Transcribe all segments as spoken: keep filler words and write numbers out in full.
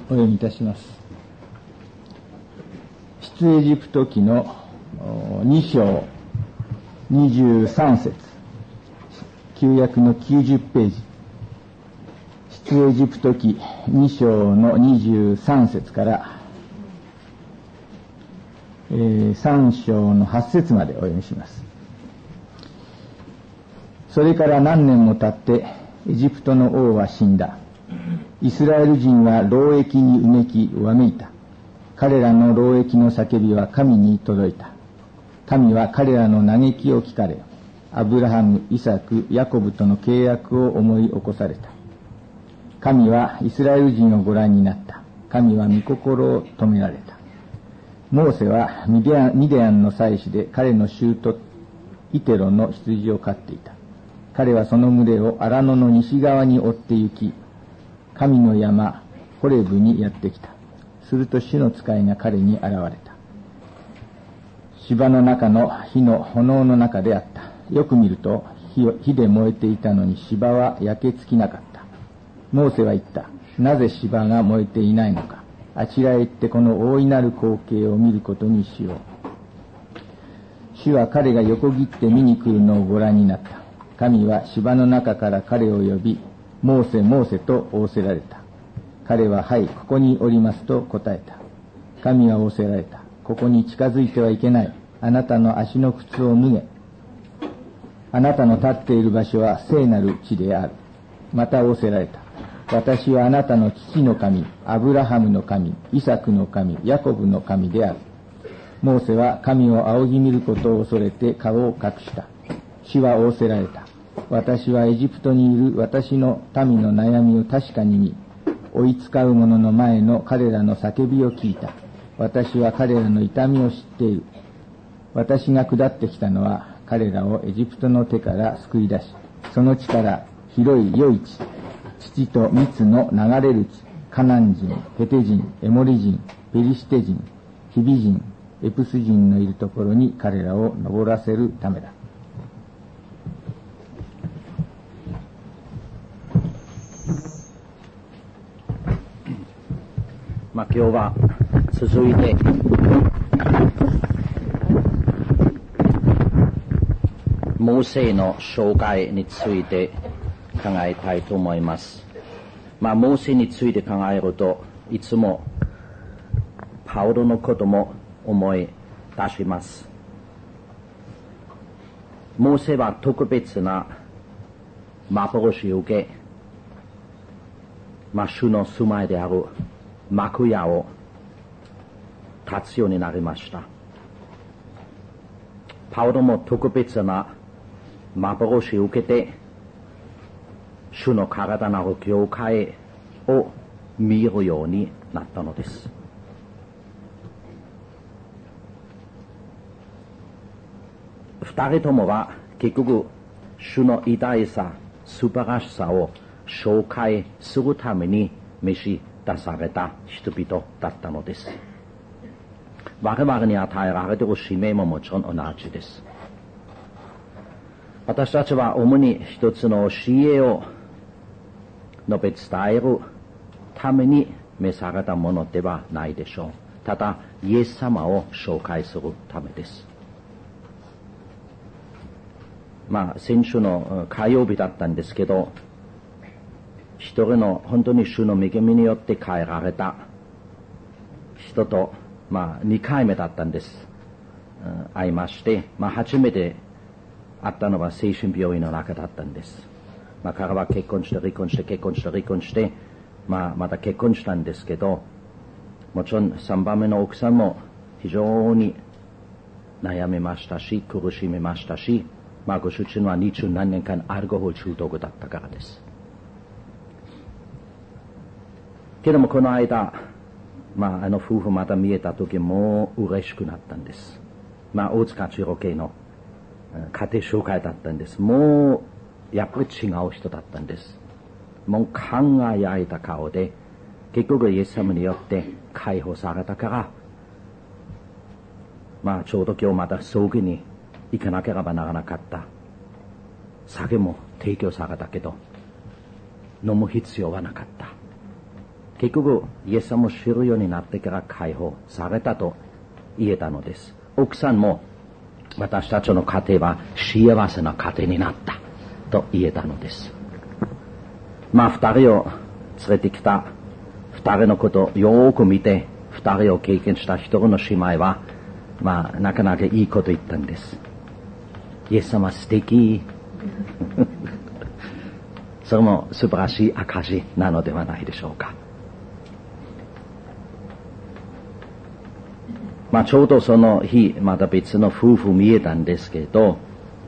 読みいたします。出エジプト記のに章にじゅうさん節、旧約のきゅうじゅうページ、出エジプト記に章のにじゅうさん節から、えー、さん章のはち節までお読みします。それから何年も経ってエジプトの王は死んだ。イスラエル人は労役にうめきわめいた。彼らの労役の叫びは神に届いた。神は彼らの嘆きを聞かれ、アブラハム、イサク、ヤコブとの契約を思い起こされた。神はイスラエル人をご覧になった。神は御心を止められた。モーセはミディアン、ミディアンの祭司で彼の舅イテロの羊を飼っていた。彼はその群れを荒野の西側に追って行き、神の山ホレブにやってきた。すると主の使いが彼に現れた。芝の中の火の炎の中であった。よく見ると 火, 火で燃えていたのに芝は焼け尽きなかった。モーセは言った。なぜ芝が燃えていないのか。あちらへ行ってこの大いなる光景を見ることにしよう。主は彼が横切って見に来るのをご覧になった。神は芝の中から彼を呼び、モーセモーセと仰せられた。彼ははい、ここにおりますと答えた。神は仰せられた。ここに近づいてはいけない。あなたの足の靴を脱げ。あなたの立っている場所は聖なる地である。また仰せられた。私はあなたの父の神、アブラハムの神、イサクの神、ヤコブの神である。モーセは神を仰ぎ見ることを恐れて顔を隠した。主は仰せられた。私はエジプトにいる私の民の悩みを確かに見、追いつかう者の前の彼らの叫びを聞いた。私は彼らの痛みを知っている。私が下ってきたのは彼らをエジプトの手から救い出し、その地から広い良い地、土と蜜の流れる地、カナン人、ヘテ人、エモリ人、ペリシテ人、ヒビ人、エプス人のいるところに彼らを登らせるためだ。 まあ、今日は続いてモーセの紹介について考えたいと思います。まあ、モーセについて考えるといつもパウロのことも思い出します。モーセは特別な幻を受け、まあ、主の住まいである幕屋を立つようになりました。パウロも特別な幻を受けて、主の体なる教会を見るようになったのです。二人ともは結局主の偉大さ、素晴らしさを紹介するために召し出された人々だったのです。我々に与えられている使命ももちろん同じです。私たちは主に一つの教えを述べ伝えるために召されたものではないでしょう。ただイエス様を紹介するためです。まあ先週の火曜日だったんですけど、一人の本当に主の恵みによって変えられた人と、まあ二回目だったんです。会いまして、まあ初めて会ったのは精神病院の中だったんです。まあ彼は結婚して離婚して結婚して離婚して、まあまた結婚したんですけど、もちろん三番目の奥さんも非常に悩みましたし、苦しみましたし、まあご主人は二十何年間アルコール中毒だったからです。けどもこの間、まああの夫婦また見えた時もう嬉しくなったんです。まあ大塚中央系の家庭紹介だったんです。もうやっぱり違う人だったんです。もう輝いた顔で、結局イエス様によって解放されたから、まあちょうど今日また葬儀に行かなければならなかった。酒も提供されたけど飲む必要はなかった。 結局イエス様を知るようになってから解放されたと言えたのです。奥さんも私たちの家庭は幸せな家庭になったと言えたのです。まあ二人を連れてきた二人のことをよーく見て、二人を経験した一人の姉妹はまあなかなかいいこと言ったんです。イエス様素敵それも素晴らしい証なのではないでしょうか。まあちょうどその日また別の夫婦見えたんですけど、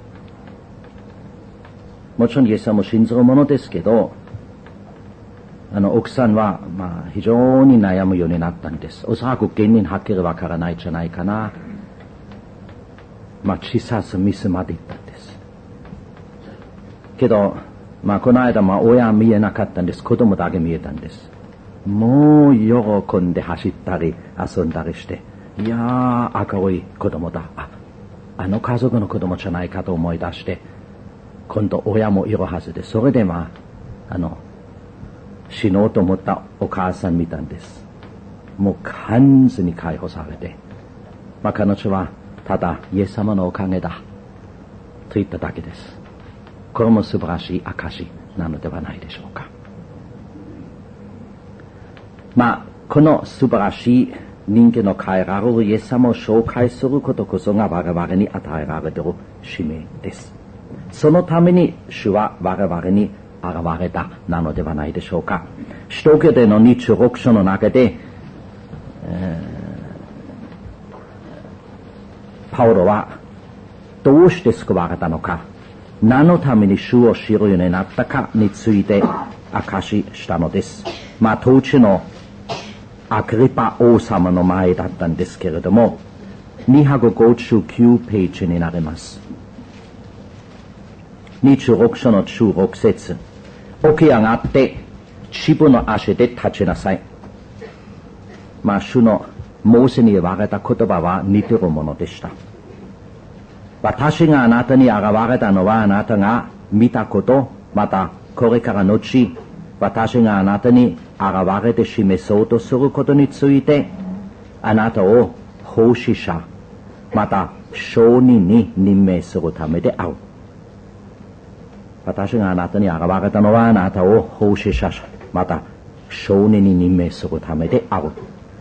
もちろんイエス様も信ずるものですけど、あの奥さんはまあ非常に悩むようになったんです。おそらく原因はっきりわからないんじゃないかな。まあ自殺ミスまで行ったんです。けどまあこの間まあ親は見えなかったんです。子供だけ見えたんです。もう喜んで走ったり遊んだりして、いやー明るい子供だ、あ、あの家族の子供じゃないかと思い出して、今度親もいるはずで、それでまああの死のうと思ったお母さん見たんです。もう完全に解放されて、まあ彼女はただイエス様のおかげだと言っただけです。これも素晴らしい証なのではないでしょうか。まあこの素晴らしい人間の変えられるイエス様を紹介することこそが我々に与えられている使命です。そのために主は我々に現れたなのではないでしょうか。使徒行伝のにじゅうろく章の中で、えー、パウロはどうして救われたのか、何のために主を知るようになったかについて明かししたのです。まあ当時のアグリパ王様の前だったんですけれども、にひゃくごじゅうきゅうページになります。にじゅうろく章のじゅうろく節、起き上がって自分の足で立ちなさい。まあ主のモーセに言われた言葉は似ているものでした。私があなたに現れたのはあなたが見たこと、またこれから後私があなたに現れて示そうとすることについて、あなたを奉仕者また証人に任命するためである。私があなたに現れたのはあなたを奉仕者また証人に任命するためである。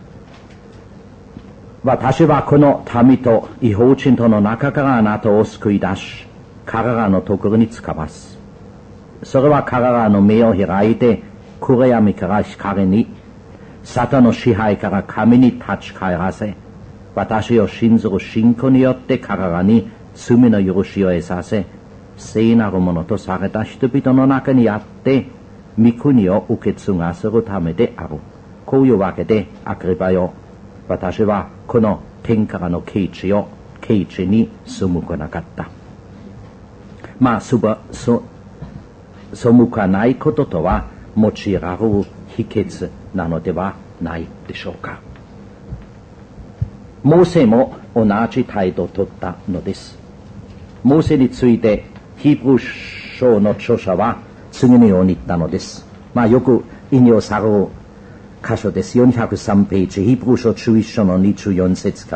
私はこの民と異邦人との中からあなたを救い出し、彼らのところに使わす。それは彼らの目を開いて暗闇から光に、サタンの支配から神に立ち返らせ、私を信ずる信仰によって彼らに罪の許しを得させ、聖なるものとされた人々の中にあって御国を受け継がせるためである。こういうわけでアグリパよ、私はこの天からの啓示を啓示に背かなかった。まあすばそ背かないこととは用いられる秘訣なのではないでしょうか。モーセも同じ態度を取ったのです。モーセについてヒブル書の著者は次のように言ったのです。まあよく引用される箇所です。よんひゃくさんページ、ヒブル書じゅういち章のにじゅうよん節から、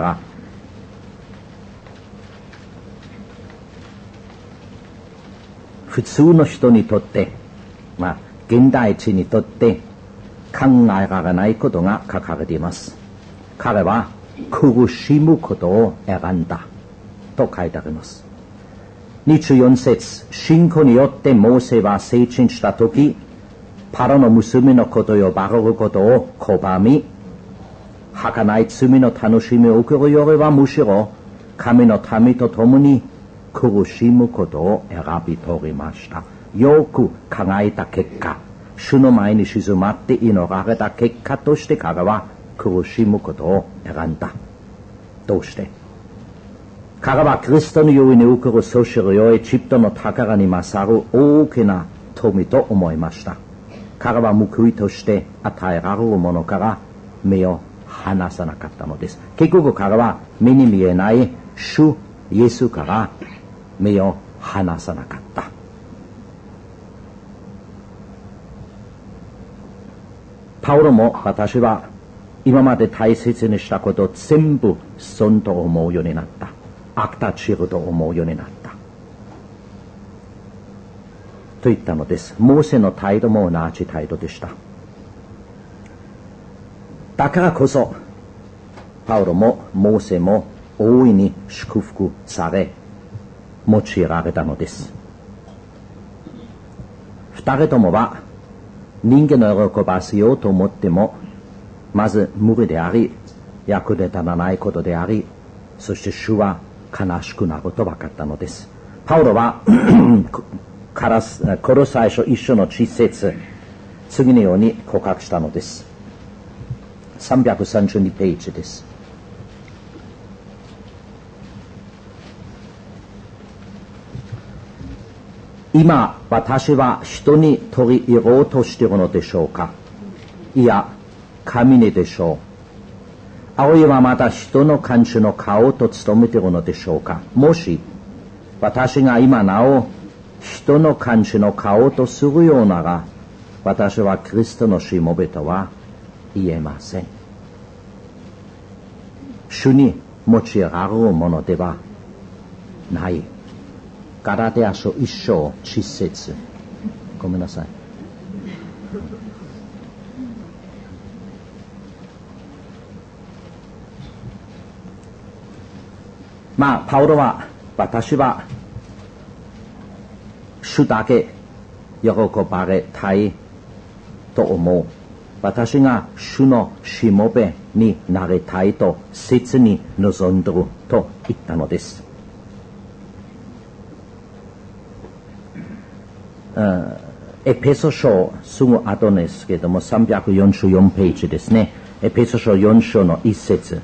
普通の人にとって、まあ現代人にとって考えられないことが書かれています。彼は苦しむことを選んだと書いてあります。にじゅうよん節、信仰によってモーセは成人したとき、パロの娘のこと呼ばれることを拒み、儚い罪の楽しみを受けるよりはむしろ神の民と共に苦しむことを選び取りました。よく考えた結果、主の前に静まって祈られた結果として彼は苦しむことを選んだ。どうして？彼はキリストのゆえに受けるそしりをエジプトの宝に勝る大きな富と思いました。彼は報いとして与えられるものから目を離さなかったのです。結局彼は目に見えない主イエスから目を離さなかった。 パウロも私は今まで大切にしたことを全部損と思うようになった。悪立ちると思うようになった。と言ったのです。モーセの態度も同じ態度でした。だからこそ、パウロもモーセも大いに祝福され、用いられたのです。二人ともは人間の喜ばせようと思っても、まず無理であり、役に立たないことであり、そして主は悲しくなると分かったのです。パウロはコロサイ書一章の一節、次のように告白したのです。さんびゃくさんじゅうにページです。今私は人に取り入ろうとしているのでしょうか。いや神にでしょう。あるいはまた人の看守の顔と務めているのでしょうか。もし私が今なお人の看守の顔とするようなら、私はキリストのしもべとは言えません。主に用いられるものではない。ガラテヤ書一章七節。ごめんなさい。まあパウロは、私は主だけ喜ばれたいと思う。私が主のしもべになりたいと切に望んでいると言ったのです。エペソ書すぐ後ですけれども、さんびゃくよんじゅうよんページですね。エペソ書よん章の一節。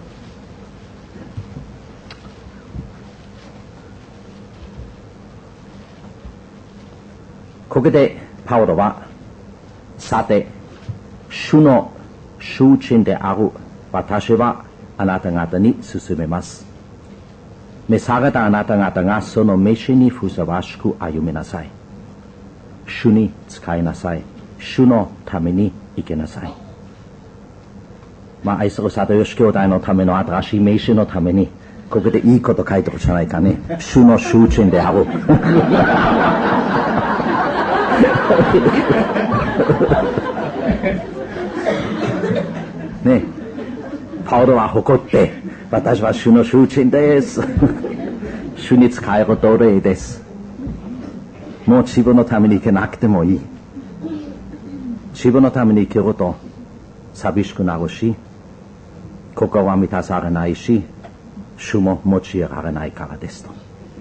ここでパウロは、さて主の囚人である私はあなた方に進めます。召されたあなた方がその召しにふさわしく歩みなさい。主に使いなさい。主のために生きなさい。まあ愛する佐藤義兄弟のための新しい名詞のためにここでいいこと書いてるじゃないかね。主の囚人であるね、パウロは誇って私は主の囚人です主に使える奴隷です。もう自分のために生きなくてもいい。自分のために生きると寂しくなるし、心は満たされないし、主も用いられないからですと。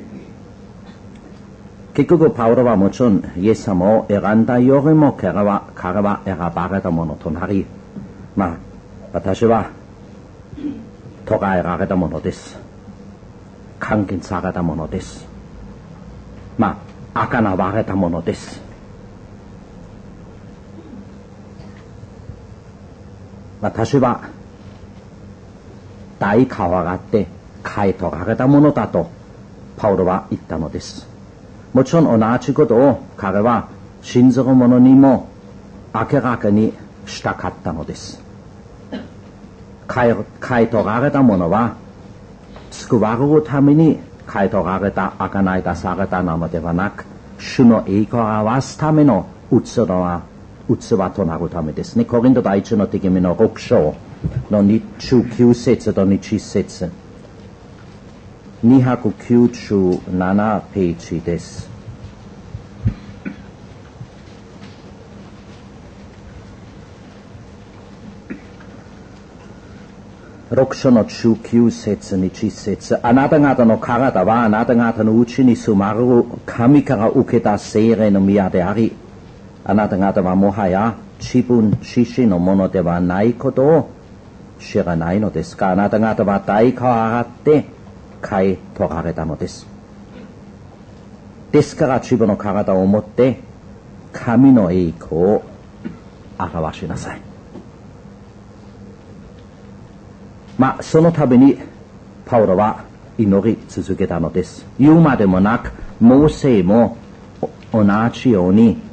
結局パウロはもちろんイエス様を選んだよりも彼は彼は選ばれたものとなり、まあ私は捕らえられたものです。監禁されたものです。まああかなわれたものです。私は代価を上がって買い取られたものだとパウロは言ったのです。もちろん同じことを彼は信ずる者にも明らかにしたかったのです。買い、買い取られたものは救われるために買い取られた、贖い出されたなのではなく、主の栄光を表すための器、器となるためですね。コリント第一の手紙のろく章のにじゅうきゅう節とにじゅう節、にひゃくきゅうじゅうななページです。六章のじゅうきゅう節にじゅう節、あなた方の体はあなた方のうちに住まれる神から受けた聖霊の宮であり、あなた方はもはや自分自身のものではないことを知らないのですか。あなた方は代価を払って買い取られたのです。ですから自分の体を持って神の栄光を表しなさい。まあそのためにパウロは祈り続けたのです。言うまでもなくモーセも同じように